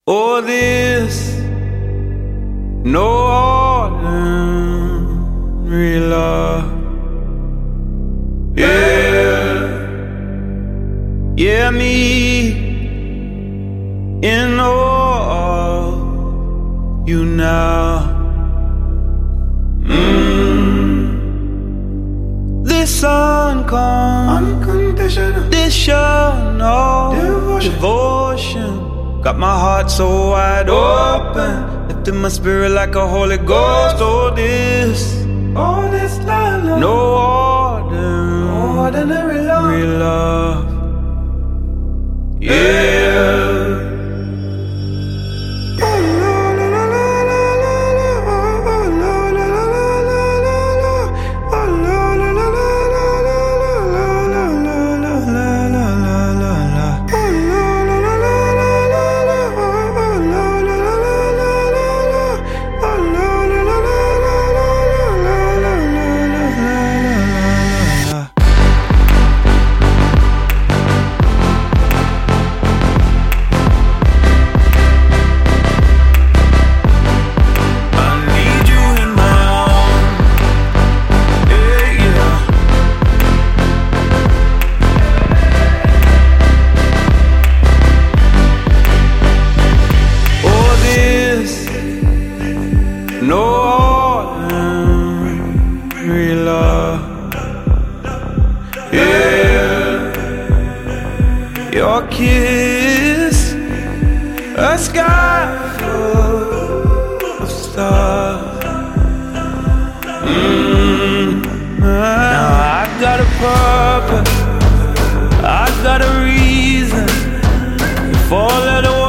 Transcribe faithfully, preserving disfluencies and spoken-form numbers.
Oh, this no ordinary love. Yeah, yeah, me in awe of you now. Mm. This unconditional devotion. devotion got my heart so wide open, lifted my spirit like a Holy Ghost. Oh, this, oh, this love, no ordinary, ordinary love. love. Yeah. No ordinary love. Yeah, your kiss, a sky full of stars. Mm. Now I got a purpose, I got a reason for all of the